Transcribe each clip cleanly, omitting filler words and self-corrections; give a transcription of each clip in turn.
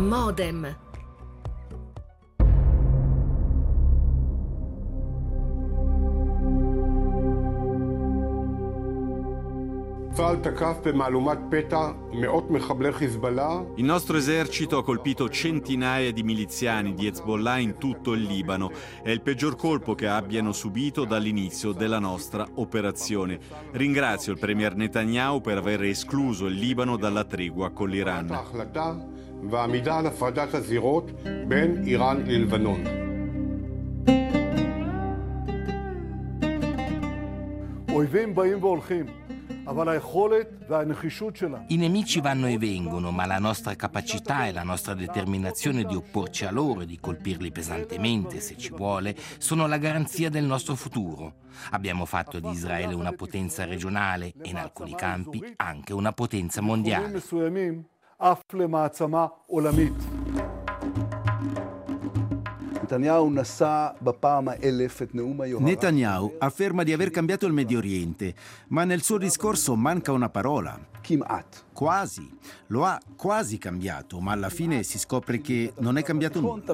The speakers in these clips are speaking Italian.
Modem. Il nostro esercito ha colpito centinaia di miliziani di Hezbollah in tutto il Libano. È il peggior colpo che abbiano subito dall'inizio della nostra operazione. Ringrazio il premier Netanyahu per aver escluso il Libano dalla tregua con l'Iran. I nemici vanno e vengono, ma la nostra capacità e la nostra determinazione di opporci a loro e di colpirli pesantemente, se ci vuole, sono la garanzia del nostro futuro. Abbiamo fatto di Israele una potenza regionale e in alcuni campi anche una potenza mondiale. Netanyahu afferma di aver cambiato il Medio Oriente, ma nel suo discorso manca una parola. Quasi. Lo ha quasi cambiato, ma alla fine si scopre che non è cambiato nulla.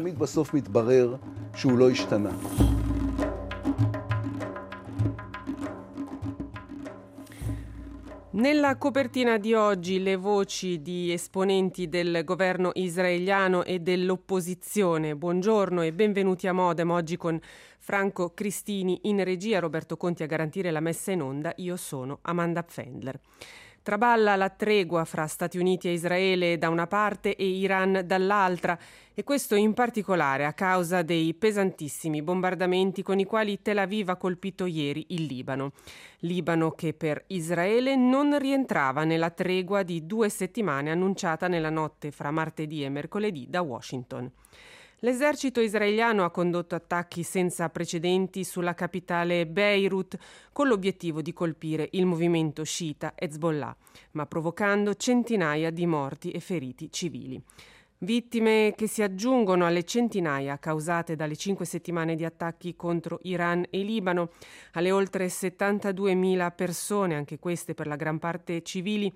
Nella copertina di oggi le voci di esponenti del governo israeliano e dell'opposizione. Buongiorno e benvenuti a Modem, oggi con Franco Cristini in regia, Roberto Conti a garantire la messa in onda. Io sono Amanda Pfändler. Traballa la tregua fra Stati Uniti e Israele da una parte e Iran dall'altra, e questo in particolare a causa dei pesantissimi bombardamenti con i quali Tel Aviv ha colpito ieri il Libano. Libano che per Israele non rientrava nella tregua di 2 settimane annunciata nella notte fra martedì e mercoledì da Washington. L'esercito israeliano ha condotto attacchi senza precedenti sulla capitale Beirut con l'obiettivo di colpire il movimento sciita Hezbollah, ma provocando centinaia di morti e feriti civili. Vittime che si aggiungono alle centinaia causate dalle 5 settimane di attacchi contro Iran e Libano, alle oltre 72.000 persone, anche queste per la gran parte civili,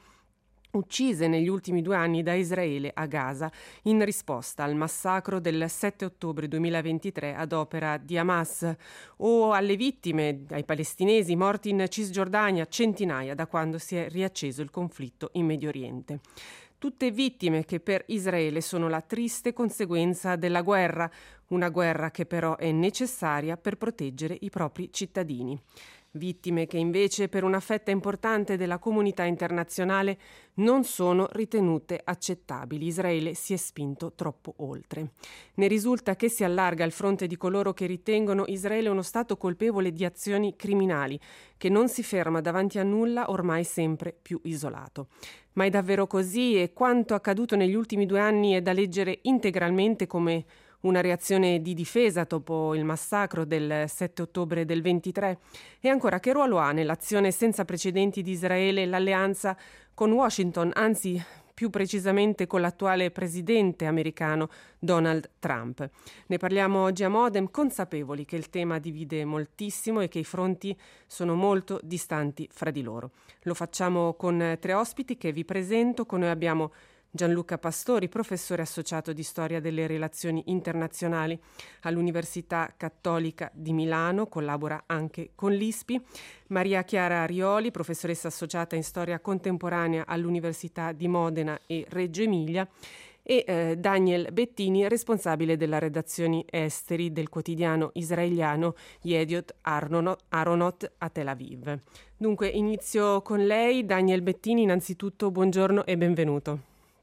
uccise negli ultimi 2 anni da Israele a Gaza in risposta al massacro del 7 ottobre 2023 ad opera di Hamas, o alle vittime, ai palestinesi morti in Cisgiordania, centinaia da quando si è riacceso il conflitto in Medio Oriente. Tutte vittime che per Israele sono la triste conseguenza della guerra, una guerra che però è necessaria per proteggere i propri cittadini. Vittime che invece per una fetta importante della comunità internazionale non sono ritenute accettabili. Israele si è spinto troppo oltre. Ne risulta che si allarga il fronte di coloro che ritengono Israele uno Stato colpevole di azioni criminali, che non si ferma davanti a nulla, ormai sempre più isolato. Ma è davvero così? E quanto accaduto negli ultimi 2 anni è da leggere integralmente come una reazione di difesa dopo il massacro del 7 ottobre del 23? E ancora, che ruolo ha nell'azione senza precedenti di Israele l'alleanza con Washington, anzi più precisamente con l'attuale presidente americano Donald Trump? Ne parliamo oggi a Modem, consapevoli che il tema divide moltissimo e che i fronti sono molto distanti fra di loro. Lo facciamo con 3 ospiti che vi presento. Con noi abbiamo Gianluca Pastori, professore associato di Storia delle Relazioni Internazionali all'Università Cattolica di Milano, collabora anche con l'ISPI. Maria Chiara Rioli, professoressa associata in Storia Contemporanea all'Università di Modena e Reggio Emilia, e Daniel Bettini, responsabile della redazione esteri del quotidiano israeliano Yediot Aharonot a Tel Aviv. Dunque, inizio con lei. Daniel Bettini, innanzitutto buongiorno e benvenuto.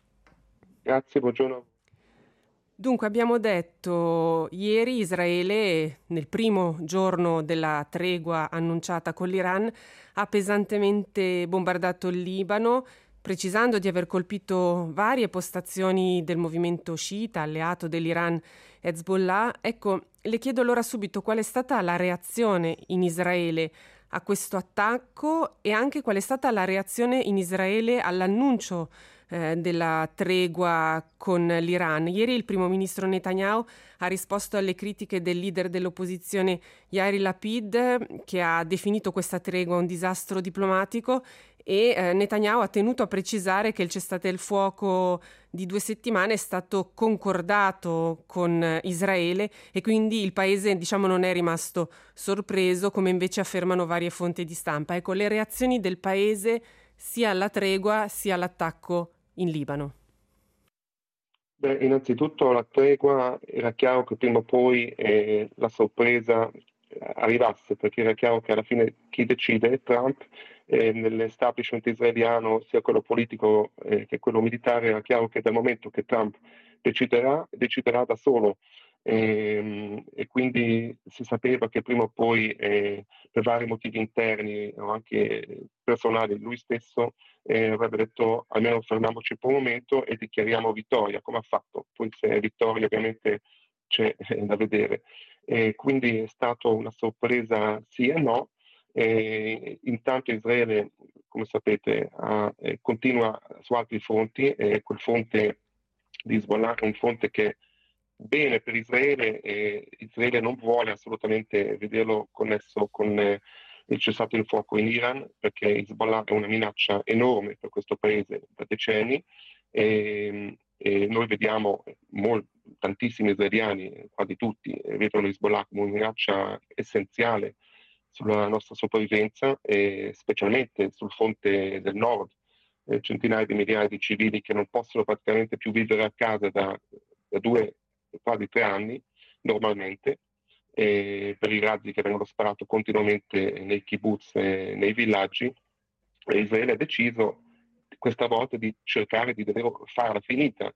Grazie, buongiorno. Dunque, abbiamo detto ieri Israele, nel primo giorno della tregua annunciata con l'Iran, ha pesantemente bombardato il Libano, precisando di aver colpito varie postazioni del movimento sciita, alleato dell'Iran Hezbollah. Ecco, le chiedo allora subito qual è stata la reazione in Israele a questo attacco e anche qual è stata la reazione in Israele all'annuncio della tregua con l'Iran. Ieri il primo ministro Netanyahu ha risposto alle critiche del leader dell'opposizione Yair Lapid, che ha definito questa tregua un disastro diplomatico, e Netanyahu ha tenuto a precisare che il cessate il fuoco di 2 settimane è stato concordato con Israele e quindi il paese, non è rimasto sorpreso, come invece affermano varie fonti di stampa. Ecco, le reazioni del paese sia alla tregua sia all'attacco in Libano. Beh, innanzitutto la tregua era chiaro che prima o poi la sorpresa arrivasse, perché era chiaro che alla fine chi decide è Trump. Nell'establishment israeliano, sia quello politico che quello militare, era chiaro che dal momento che Trump deciderà da solo, e quindi si sapeva che prima o poi, per vari motivi interni o anche personali, lui stesso avrebbe detto almeno fermiamoci per un momento e dichiariamo vittoria, come ha fatto. Poi se è vittoria ovviamente c'è da vedere. Quindi è stata una sorpresa sì e no. Intanto Israele, come sapete, continua su altri fronti, quel fronte di Hezbollah è un fronte che bene per Israele, Israele non vuole assolutamente vederlo connesso con il cessate il fuoco in Iran, perché Hezbollah è una minaccia enorme per questo paese da decenni, e noi vediamo tantissimi israeliani, quasi tutti, vedono Hezbollah come una minaccia essenziale sulla nostra sopravvivenza, specialmente sul fronte del nord, centinaia di migliaia di civili che non possono praticamente più vivere a casa da 2, quasi 3 anni normalmente, per i razzi che vengono sparati continuamente nei kibbutz e nei villaggi. E Israele ha deciso questa volta di cercare di davvero farla finita,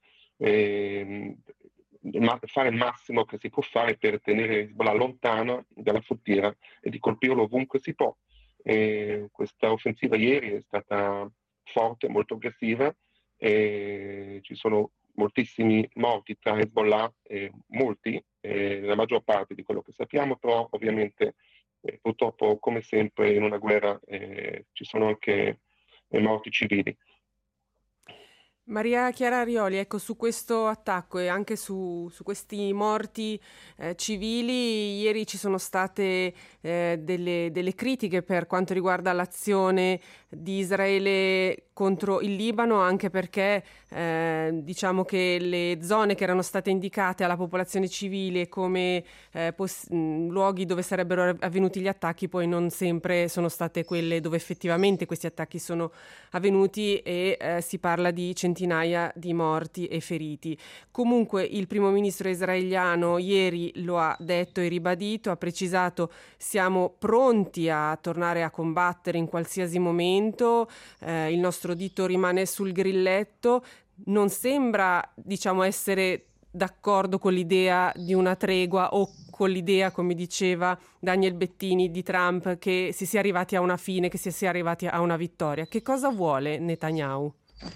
fare il massimo che si può fare per tenere Hezbollah lontana dalla frontiera e di colpirlo ovunque si può. Questa offensiva ieri è stata forte, molto aggressiva, ci sono moltissimi morti tra Hezbollah, molti, la maggior parte di quello che sappiamo, però ovviamente purtroppo come sempre in una guerra ci sono anche morti civili. Maria Chiara Arioli, ecco, su questo attacco e anche su questi morti civili, ieri ci sono state delle critiche per quanto riguarda l'azione di Israele contro il Libano, anche perché diciamo che le zone che erano state indicate alla popolazione civile come luoghi dove sarebbero avvenuti gli attacchi poi non sempre sono state quelle dove effettivamente questi attacchi sono avvenuti, e si parla di centinaia di morti e feriti. Comunque il primo ministro israeliano ieri lo ha detto e ribadito, ha precisato: siamo pronti a tornare a combattere in qualsiasi momento, il nostro dito rimane sul grilletto. Non sembra, essere d'accordo con l'idea di una tregua o con l'idea, come diceva Daniel Bettini, di Trump, che si sia arrivati a una fine, che si sia arrivati a una vittoria. Che cosa vuole Netanyahu?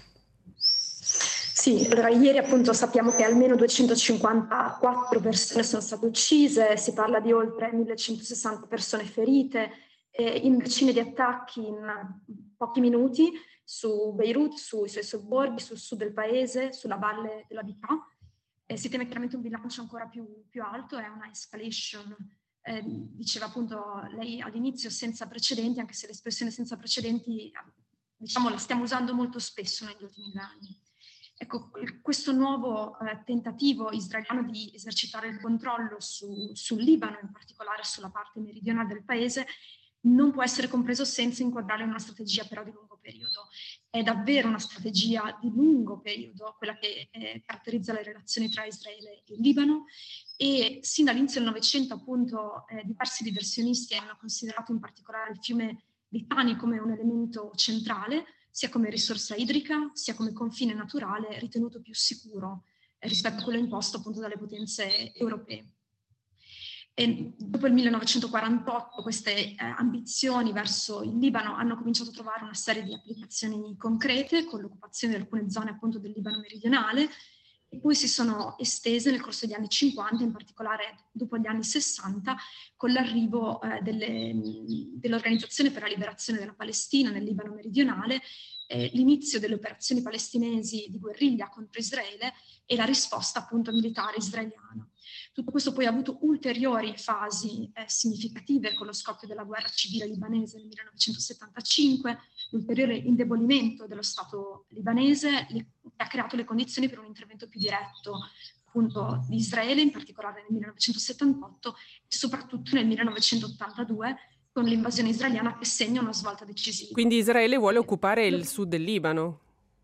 Sì, allora ieri appunto sappiamo che almeno 254 persone sono state uccise, si parla di oltre 1160 persone ferite, in decine di attacchi in pochi minuti su Beirut, sui suoi sobborghi, sul sud del paese, sulla valle della Bekaa. Si teme chiaramente un bilancio ancora più alto, è una escalation, diceva appunto lei all'inizio, senza precedenti, anche se l'espressione senza precedenti la stiamo usando molto spesso negli ultimi 2 anni. Ecco, questo nuovo tentativo israeliano di esercitare il controllo sul Libano, in particolare sulla parte meridionale del paese, non può essere compreso senza inquadrare una strategia però di lungo periodo. È davvero una strategia di lungo periodo quella che caratterizza le relazioni tra Israele e il Libano, e sin dall'inizio del Novecento appunto diversi diversionisti hanno considerato in particolare il fiume Litani come un elemento centrale, sia come risorsa idrica, sia come confine naturale ritenuto più sicuro rispetto a quello imposto appunto dalle potenze europee. E dopo il 1948 queste ambizioni verso il Libano hanno cominciato a trovare una serie di applicazioni concrete con l'occupazione di alcune zone appunto del Libano meridionale, e poi si sono estese nel corso degli anni 50, in particolare dopo gli anni 60, con l'arrivo dell'Organizzazione per la Liberazione della Palestina nel Libano meridionale, l'inizio delle operazioni palestinesi di guerriglia contro Israele e la risposta appunto militare israeliana. Tutto questo poi ha avuto ulteriori fasi significative con lo scoppio della guerra civile libanese nel 1975, l'ulteriore indebolimento dello Stato libanese che ha creato le condizioni per un intervento più diretto appunto di Israele, in particolare nel 1978 e soprattutto nel 1982 con l'invasione israeliana che segna una svolta decisiva. Quindi Israele vuole occupare il sud del Libano?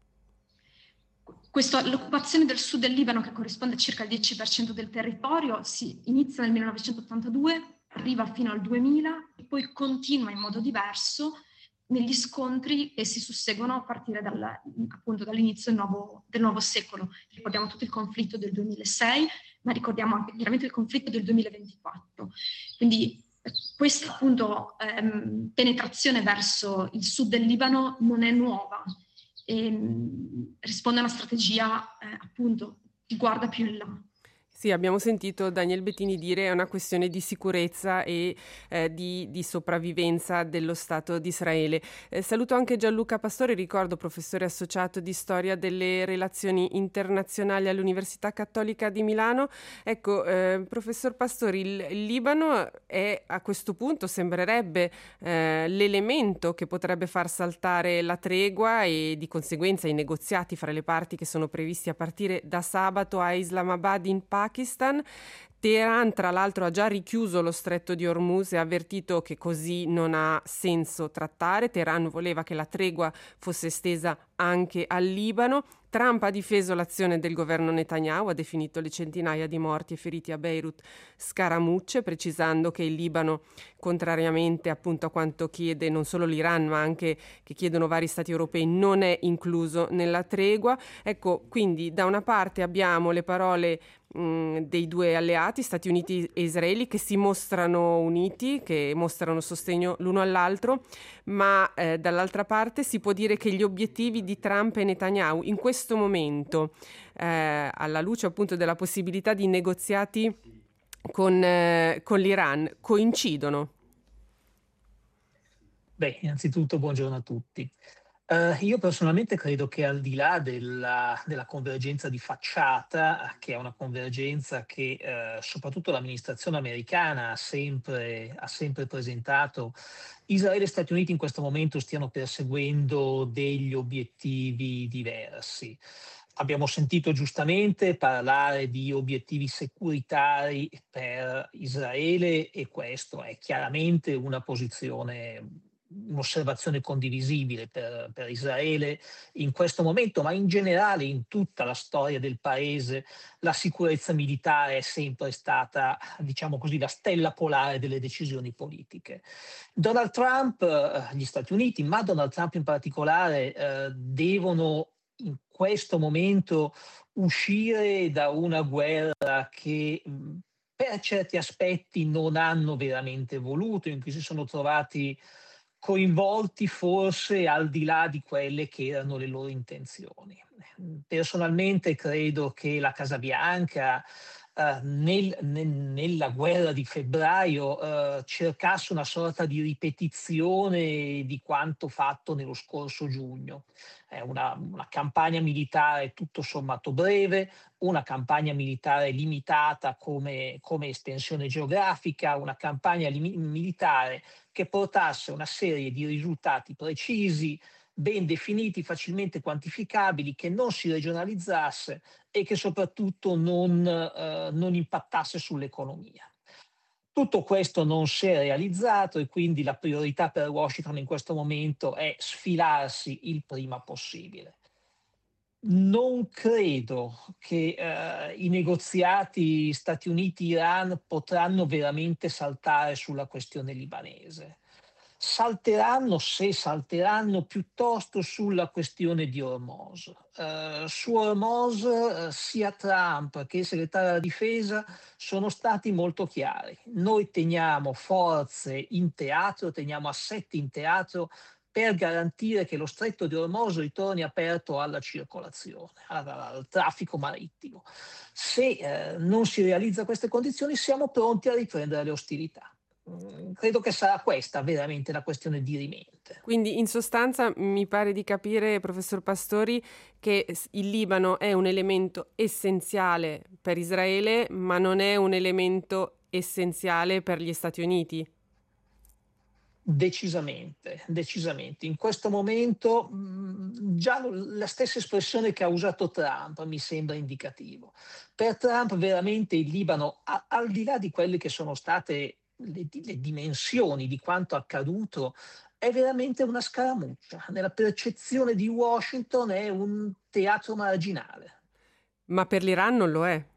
L'occupazione del sud del Libano, che corrisponde a circa il 10% del territorio, si inizia nel 1982, arriva fino al 2000 e poi continua in modo diverso negli scontri che si susseguono a partire appunto dall'inizio del nuovo secolo. Ricordiamo tutto il conflitto del 2006, ma ricordiamo anche chiaramente il conflitto del 2024. Quindi questa appunto penetrazione verso il sud del Libano non è nuova. Risponde a una strategia appunto che guarda più in là. Sì, abbiamo sentito Daniel Bettini dire è una questione di sicurezza e di sopravvivenza dello Stato di Israele. Saluto anche Gianluca Pastore, ricordo professore associato di storia delle relazioni internazionali all'Università Cattolica di Milano. Ecco, professor Pastori, il Libano è a questo punto, sembrerebbe, l'elemento che potrebbe far saltare la tregua e di conseguenza i negoziati fra le parti che sono previsti a partire da sabato a Islamabad in Pakistan. Teheran, tra l'altro, ha già richiuso lo stretto di Hormuz e ha avvertito che così non ha senso trattare. Teheran voleva che la tregua fosse estesa anche al Libano. Trump ha difeso l'azione del governo Netanyahu, ha definito le centinaia di morti e feriti a Beirut scaramucce, precisando che il Libano, contrariamente appunto a quanto chiede non solo l'Iran ma anche che chiedono vari stati europei, non è incluso nella tregua. Ecco, quindi da una parte abbiamo le parole dei due alleati, Stati Uniti e Israele, che si mostrano uniti, che mostrano sostegno l'uno all'altro, ma dall'altra parte si può dire che gli obiettivi di Trump e Netanyahu in questo momento, alla luce appunto della possibilità di negoziati con l'Iran, coincidono? Beh, innanzitutto buongiorno a tutti. Io personalmente credo che al di là della convergenza di facciata, che è una convergenza che soprattutto l'amministrazione americana ha sempre presentato, Israele e Stati Uniti in questo momento stiano perseguendo degli obiettivi diversi. Abbiamo sentito giustamente parlare di obiettivi securitari per Israele e questo è chiaramente un'osservazione condivisibile per Israele in questo momento, ma in generale in tutta la storia del paese la sicurezza militare è sempre stata, diciamo così, la stella polare delle decisioni politiche. Donald Trump, gli Stati Uniti, ma Donald Trump in particolare, devono in questo momento uscire da una guerra che per certi aspetti non hanno veramente voluto, in cui si sono trovati coinvolti forse al di là di quelle che erano le loro intenzioni. Personalmente credo che la Casa Bianca nella guerra di febbraio cercasse una sorta di ripetizione di quanto fatto nello scorso giugno. Una campagna militare tutto sommato breve, una campagna militare limitata come estensione geografica, una campagna militare che portasse una serie di risultati precisi, ben definiti, facilmente quantificabili, che non si regionalizzasse e che soprattutto non impattasse sull'economia. Tutto questo non si è realizzato e quindi la priorità per Washington in questo momento è sfilarsi il prima possibile. Non credo che i negoziati Stati Uniti-Iran potranno veramente saltare sulla questione libanese. Salteranno, se salteranno, piuttosto sulla questione di Hormuz. Su Hormuz sia Trump che il segretario della difesa sono stati molto chiari. Noi teniamo forze in teatro, teniamo assetti in teatro per garantire che lo stretto di Hormuz ritorni aperto alla circolazione, al traffico marittimo. Se non si realizza queste condizioni siamo pronti a riprendere le ostilità. Credo che sarà questa veramente la questione dirimente. Quindi in sostanza mi pare di capire, professor Pastori, che il Libano è un elemento essenziale per Israele, ma non è un elemento essenziale per gli Stati Uniti. Decisamente, decisamente. In questo momento già la stessa espressione che ha usato Trump mi sembra indicativo. Per Trump veramente il Libano, al di là di quelle che sono state le dimensioni di quanto accaduto, è veramente una scaramuccia. Nella percezione di Washington è un teatro marginale. Ma per l'Iran non lo è.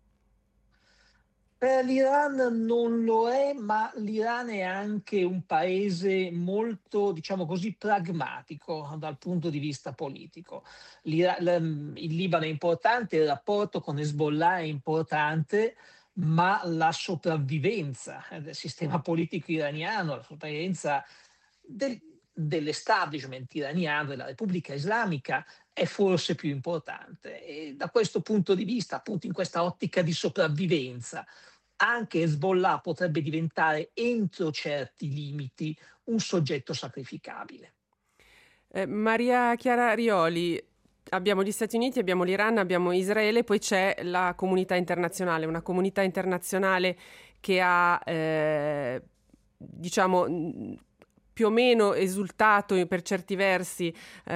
Per l'Iran non lo è, ma l'Iran è anche un paese molto, diciamo così, pragmatico dal punto di vista politico. Il Libano è importante, il rapporto con Hezbollah è importante, ma la sopravvivenza del sistema politico iraniano, la sopravvivenza dell'establishment iraniano, della Repubblica Islamica, è forse più importante. E da questo punto di vista, appunto in questa ottica di sopravvivenza, anche Hezbollah potrebbe diventare entro certi limiti un soggetto sacrificabile. Maria Chiara Rioli, abbiamo gli Stati Uniti, abbiamo l'Iran, abbiamo Israele, poi c'è la comunità internazionale, una comunità internazionale che ha, diciamo, più o meno esultato per certi versi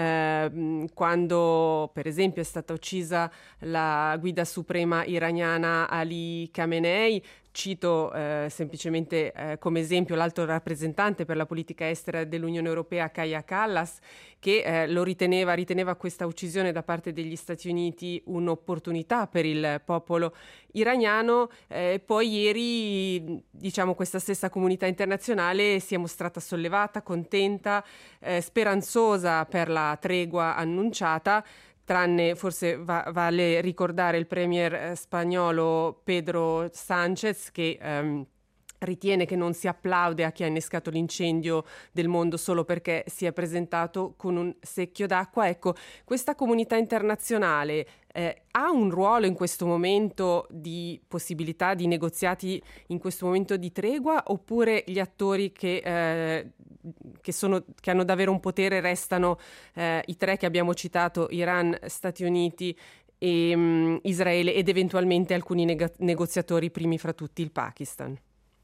quando per esempio è stata uccisa la guida suprema iraniana Ali Khamenei. Cito semplicemente come esempio l'alto rappresentante per la politica estera dell'Unione Europea Kaja Kallas, che riteneva questa uccisione da parte degli Stati Uniti un'opportunità per il popolo iraniano. Poi ieri, diciamo, questa stessa comunità internazionale si è mostrata sollevata, contenta, speranzosa per la tregua annunciata, tranne forse vale ricordare il premier spagnolo Pedro Sánchez, che ritiene che non si applaude a chi ha innescato l'incendio del mondo solo perché si è presentato con un secchio d'acqua. Ecco, questa comunità internazionale ha un ruolo in questo momento di possibilità di negoziati, in questo momento di tregua, oppure gli attori che hanno davvero un potere restano i tre che abbiamo citato: Iran, Stati Uniti e Israele, ed eventualmente alcuni negoziatori, primi fra tutti il Pakistan?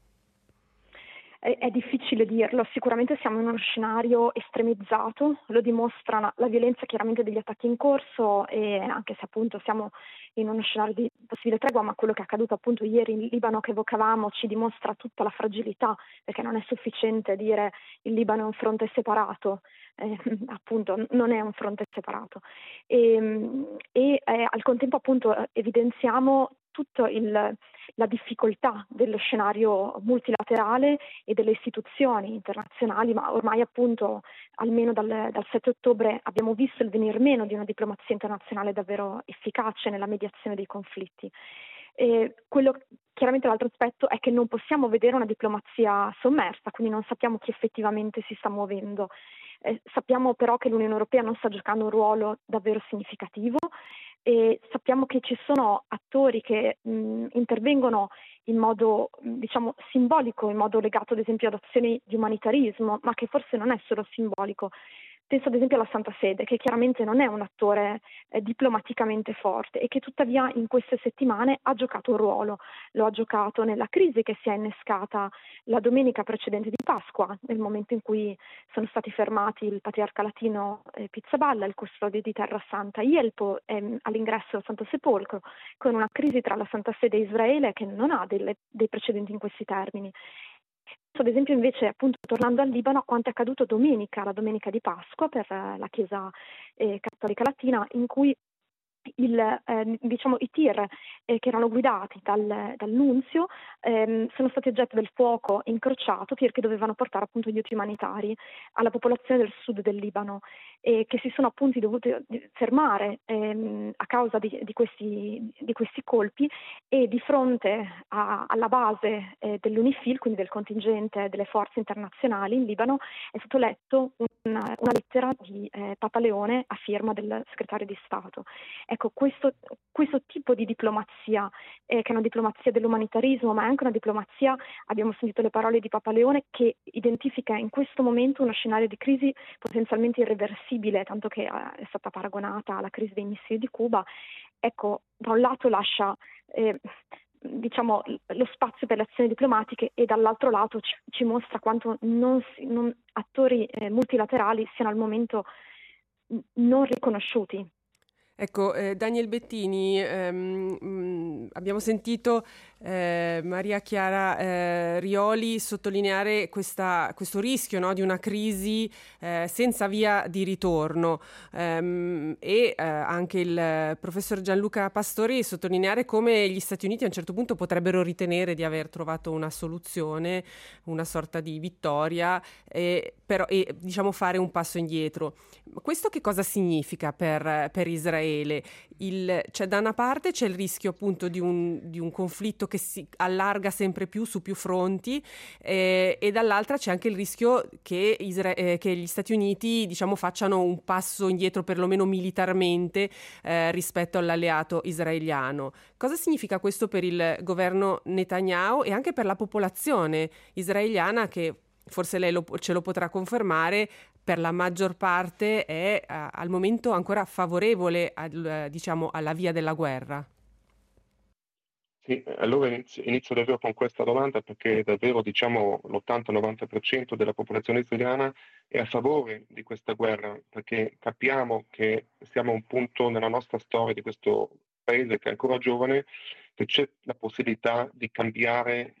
È difficile dirlo, sicuramente siamo in uno scenario estremizzato, lo dimostra la violenza chiaramente degli attacchi in corso, e anche se appunto siamo in uno scenario di possibile tregua, ma quello che è accaduto appunto ieri in Libano che evocavamo ci dimostra tutta la fragilità, perché non è sufficiente dire il Libano è un fronte separato, appunto non è un fronte separato, e al contempo appunto evidenziamo tutto la difficoltà dello scenario multilaterale e delle istituzioni internazionali, ma ormai appunto almeno dal 7 ottobre abbiamo visto il venir meno di una diplomazia internazionale davvero efficace nella mediazione dei conflitti. Chiaramente l'altro aspetto è che non possiamo vedere una diplomazia sommersa, quindi non sappiamo chi effettivamente si sta muovendo. Sappiamo però che l'Unione Europea non sta giocando un ruolo davvero significativo, e sappiamo che ci sono attori che intervengono in modo diciamo simbolico, in modo legato ad esempio ad azioni di umanitarismo, ma che forse non è solo simbolico. Penso ad esempio alla Santa Sede, che chiaramente non è un attore diplomaticamente forte e che tuttavia in queste settimane ha giocato un ruolo. Lo ha giocato nella crisi che si è innescata la domenica precedente di Pasqua, nel momento in cui sono stati fermati il patriarca latino Pizzaballa, il custode di Terra Santa Yelpo, all'ingresso al Santo Sepolcro, con una crisi tra la Santa Sede e Israele che non ha dei precedenti in questi termini. Ad esempio invece, appunto, tornando al Libano, a quanto è accaduto la domenica di Pasqua per la Chiesa Cattolica Latina, in cui i tir che erano guidati dal nunzio sono stati oggetto del fuoco incrociato, tir che dovevano portare appunto gli aiuti umanitari alla popolazione del sud del Libano. e che si sono appunto dovuti fermare a causa di questi colpi, e di fronte alla base dell'UNIFIL, quindi del contingente delle forze internazionali in Libano, è stato letto una lettera di Papa Leone a firma del segretario di Stato. Ecco, questo tipo di diplomazia, che è una diplomazia dell'umanitarismo, ma è anche una diplomazia, abbiamo sentito le parole di Papa Leone, che identifica in questo momento uno scenario di crisi potenzialmente irreversibile, tanto che è stata paragonata alla crisi dei missili di Cuba. Ecco, da un lato lascia lo spazio per le azioni diplomatiche, e dall'altro lato ci mostra quanto attori multilaterali siano al momento non riconosciuti. Ecco, Daniel Bettini, abbiamo sentito Maria Chiara Rioli sottolineare questo rischio, no, di una crisi senza via di ritorno, e anche il professor Gianluca Pastori sottolineare come gli Stati Uniti a un certo punto potrebbero ritenere di aver trovato una soluzione, una sorta di vittoria, però diciamo fare un passo indietro. Questo che cosa significa per Israele? Cioè, da una parte c'è il rischio appunto di un conflitto che si allarga sempre più su più fronti, e dall'altra c'è anche il rischio che gli Stati Uniti, diciamo, facciano un passo indietro perlomeno militarmente rispetto all'alleato israeliano. Cosa significa questo per il governo Netanyahu e anche per la popolazione israeliana, che forse lei ce lo potrà confermare, per la maggior parte è al momento ancora favorevole alla via della guerra? Sì, allora inizio davvero con questa domanda, perché davvero l'80-90% della popolazione israeliana è a favore di questa guerra, perché capiamo che siamo a un punto nella nostra storia di questo paese che è ancora giovane, che c'è la possibilità di cambiare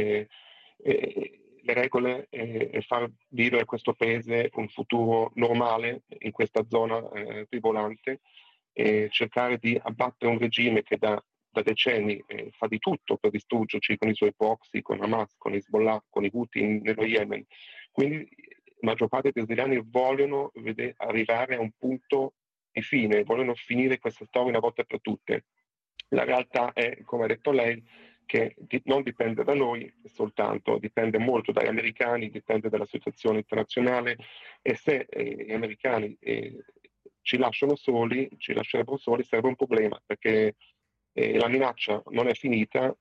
le regole e far vivere a questo paese un futuro normale in questa zona tribolante, e cercare di abbattere un regime che da decenni fa di tutto per distruggerci con i suoi proxy, con Hamas, con Hezbollah, con i Houthi nello Yemen. Quindi la maggior parte degli israeliani vogliono arrivare a un punto di fine, vogliono finire questa storia una volta per tutte. La realtà è, come ha detto lei, che non dipende da noi soltanto, dipende molto dagli americani, dipende dalla situazione internazionale, e se gli americani ci lascerebbero soli, sarebbe un problema, perché la minaccia non è finita,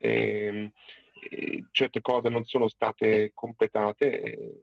certe cose non sono state completate,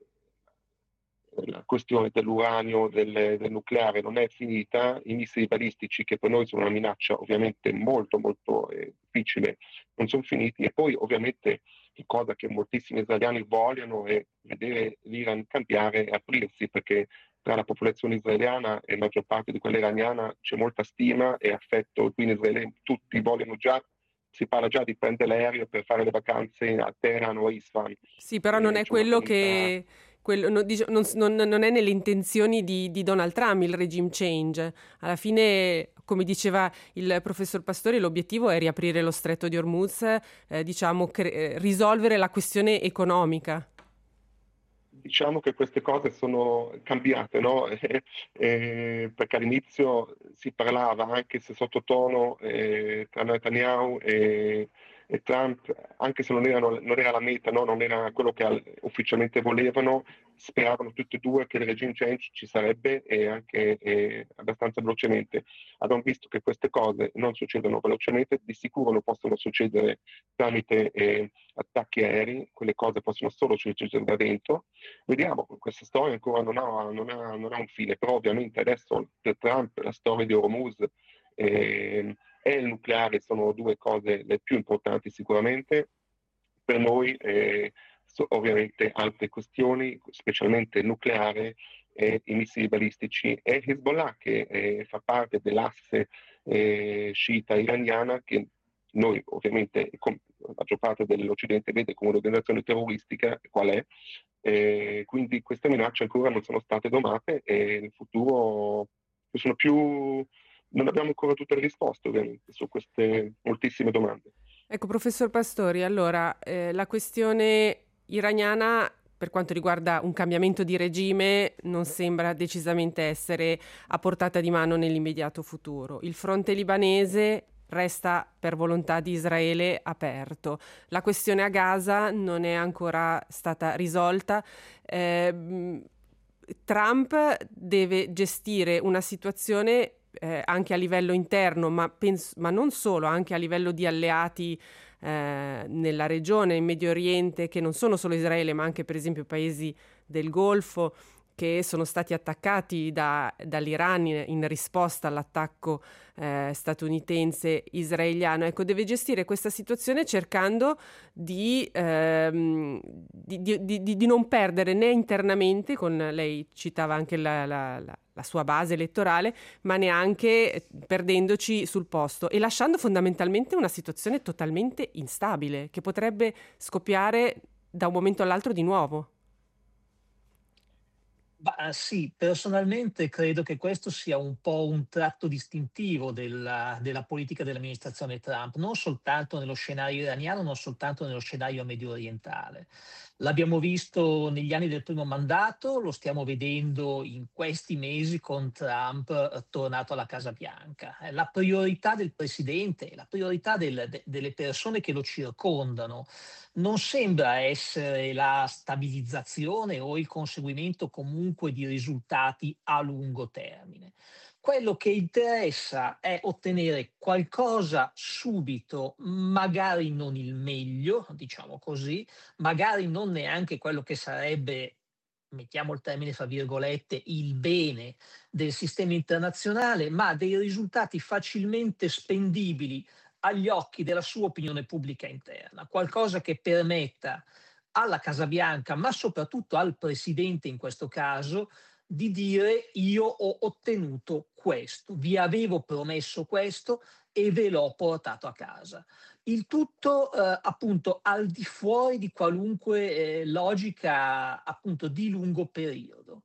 la questione dell'uranio, del nucleare non è finita, i missili balistici, che per noi sono una minaccia ovviamente molto molto difficile, non sono finiti, e poi ovviamente la cosa che moltissimi israeliani vogliono è vedere l'Iran cambiare e aprirsi, perché tra la popolazione israeliana e la maggior parte di quella iraniana c'è molta stima e affetto, quindi israeliani tutti vogliono si parla già di prendere l'aereo per fare le vacanze a Teheran o a Isfahan. Sì, però non è quello che... non è nelle intenzioni di Donald Trump il regime change. Alla fine, come diceva il professor Pastori, l'obiettivo è riaprire lo stretto di Hormuz, risolvere la questione economica. Diciamo che queste cose sono cambiate, no? Perché all'inizio si parlava, anche se sottotono, tra Netanyahu e Trump, anche se non era la meta, no? Non era quello che ufficialmente volevano, speravano tutti e due che il regime change ci sarebbe, e anche abbastanza velocemente. Abbiamo visto che queste cose non succedono velocemente, di sicuro non possono succedere tramite attacchi aerei, quelle cose possono solo succedere da dentro. Vediamo, questa storia ancora non ha un fine, però ovviamente adesso per Trump la storia di Hormuz e il nucleare sono due cose le più importanti sicuramente. Per noi ovviamente altre questioni, specialmente il nucleare e i missili balistici, e Hezbollah, che fa parte dell'asse sciita iraniana, che noi ovviamente la maggior parte dell'Occidente vede come un'organizzazione terroristica, qual è? Quindi queste minacce ancora non sono state domate, e in futuro non abbiamo ancora tutte le risposte ovviamente su queste moltissime domande. Ecco, professor Pastori, allora la questione iraniana per quanto riguarda un cambiamento di regime non sembra decisamente essere a portata di mano nell'immediato futuro. Il fronte libanese resta per volontà di Israele aperto. La questione a Gaza non è ancora stata risolta. Trump deve gestire una situazione anche a livello interno, ma non solo, anche a livello di alleati nella regione, in Medio Oriente, che non sono solo Israele, ma anche per esempio paesi del Golfo che sono stati attaccati dall'Iran in risposta all'attacco statunitense israeliano. Ecco, deve gestire questa situazione cercando di non perdere né internamente, lei citava anche la sua base elettorale, ma neanche perdendoci sul posto e lasciando fondamentalmente una situazione totalmente instabile che potrebbe scoppiare da un momento all'altro di nuovo. Sì, personalmente credo che questo sia un po' un tratto distintivo della politica dell'amministrazione Trump, non soltanto nello scenario iraniano, non soltanto nello scenario medio orientale. L'abbiamo visto negli anni del primo mandato, lo stiamo vedendo in questi mesi con Trump tornato alla Casa Bianca. La priorità del presidente, la priorità delle persone che lo circondano non sembra essere la stabilizzazione o il conseguimento comunque di risultati a lungo termine. Quello che interessa è ottenere qualcosa subito, magari non il meglio, diciamo così, magari non neanche quello che sarebbe, mettiamo il termine fra virgolette, il bene del sistema internazionale, ma dei risultati facilmente spendibili agli occhi della sua opinione pubblica interna, qualcosa che permetta alla Casa Bianca, ma soprattutto al presidente in questo caso, di dire: io ho ottenuto questo, vi avevo promesso questo e ve l'ho portato a casa. Il tutto appunto al di fuori di qualunque logica appunto di lungo periodo.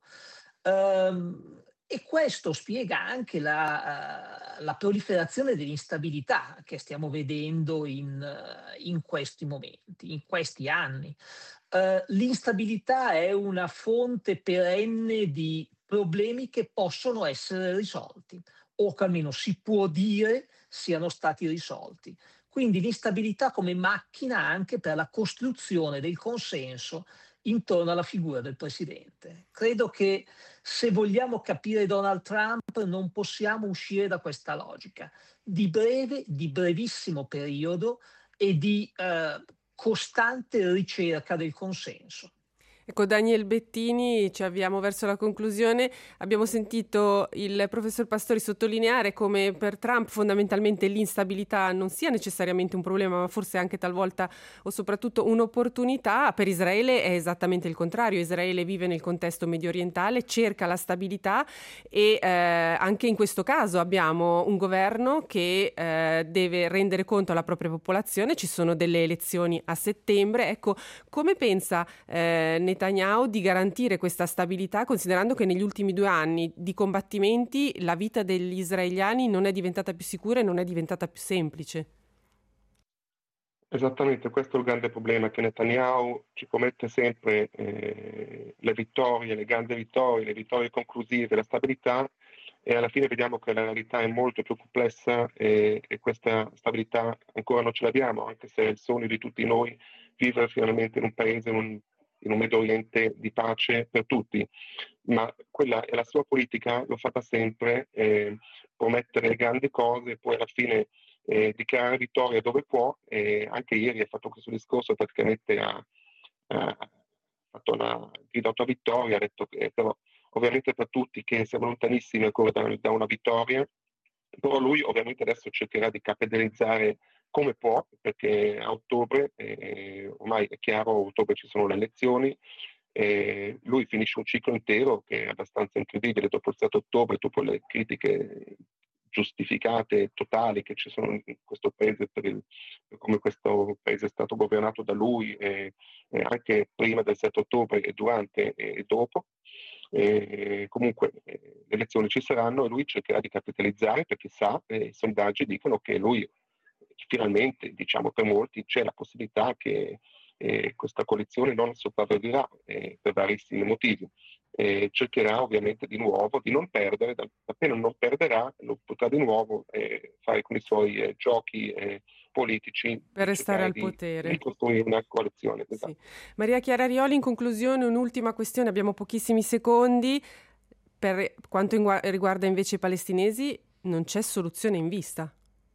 E questo spiega anche la proliferazione dell'instabilità che stiamo vedendo in questi momenti, in questi anni. L'instabilità è una fonte perenne di problemi che possono essere risolti, o che almeno si può dire siano stati risolti. Quindi l'instabilità come macchina anche per la costruzione del consenso intorno alla figura del presidente. Credo che se vogliamo capire Donald Trump non possiamo uscire da questa logica di brevissimo periodo e di costante ricerca del consenso. Ecco, Daniel Bettini, ci avviamo verso la conclusione. Abbiamo sentito il professor Pastori sottolineare come per Trump fondamentalmente l'instabilità non sia necessariamente un problema, ma forse anche talvolta o soprattutto un'opportunità. Per Israele è esattamente il contrario. Israele vive nel contesto medio orientale, cerca la stabilità e anche in questo caso abbiamo un governo che deve rendere conto alla propria popolazione. Ci sono delle elezioni a settembre. Ecco, come pensa Netanyahu di garantire questa stabilità, considerando che negli ultimi 2 anni di combattimenti la vita degli israeliani non è diventata più sicura e non è diventata più semplice? Esattamente, questo è il grande problema, che Netanyahu ci promette sempre le vittorie, le grandi vittorie, le vittorie conclusive, la stabilità, e alla fine vediamo che la realtà è molto più complessa e questa stabilità ancora non ce l'abbiamo, anche se è il sogno di tutti noi vivere finalmente in un paese, in un Medio Oriente di pace per tutti. Ma quella è la sua politica, l'ho fatta sempre, promettere grandi cose e poi alla fine dichiarare vittoria dove può. Anche ieri ha fatto questo discorso, praticamente ha dato a vittoria, ha detto che però ovviamente per tutti che siamo lontanissimi ancora da una vittoria, però lui ovviamente adesso cercherà di capitalizzare come può, perché a ottobre, ormai è chiaro, a ottobre ci sono le elezioni, lui finisce un ciclo intero che è abbastanza incredibile dopo il 7 ottobre, dopo le critiche giustificate, totali che ci sono in questo paese per come questo paese è stato governato da lui, anche prima del 7 ottobre e durante e dopo. Comunque le elezioni ci saranno e lui cercherà di capitalizzare, perché sa, i sondaggi dicono che lui finalmente, diciamo per molti, c'è la possibilità che questa coalizione non sopravviverà per varissimi motivi. Cercherà ovviamente di nuovo di non perdere, appena non perderà lo potrà di nuovo fare con i suoi giochi politici per restare al potere, ricostruire una coalizione. Sì. Maria Chiara Rioli, in conclusione un'ultima questione, abbiamo pochissimi secondi. Per quanto riguarda invece i palestinesi non c'è soluzione in vista.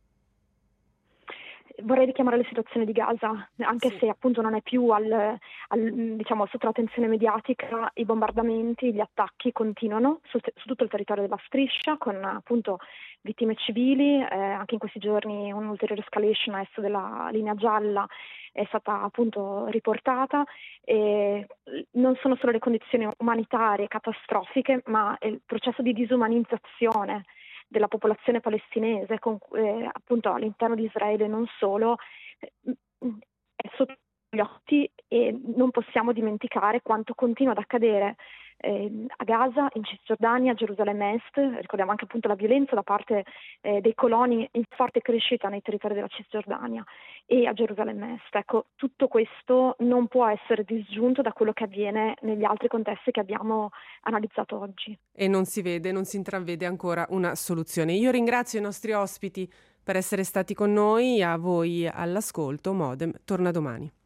Vorrei richiamare la situazione di Gaza, anche se appunto non è più diciamo, sotto l'attenzione mediatica. I bombardamenti, gli attacchi continuano su tutto il territorio della striscia, con appunto vittime civili. Anche in questi giorni un'ulteriore escalation a est della linea gialla è stata appunto riportata. Non sono solo le condizioni umanitarie catastrofiche, ma il processo di disumanizzazione della popolazione palestinese, appunto all'interno di Israele non solo, è sotto gli occhi, e non possiamo dimenticare quanto continua ad accadere a Gaza, in Cisgiordania, a Gerusalemme Est. Ricordiamo anche appunto la violenza da parte dei coloni in forte crescita nei territori della Cisgiordania e a Gerusalemme Est. Ecco, tutto questo non può essere disgiunto da quello che avviene negli altri contesti che abbiamo analizzato oggi. E non si intravede ancora una soluzione. Io ringrazio i nostri ospiti per essere stati con noi, a voi all'ascolto. Modem torna domani.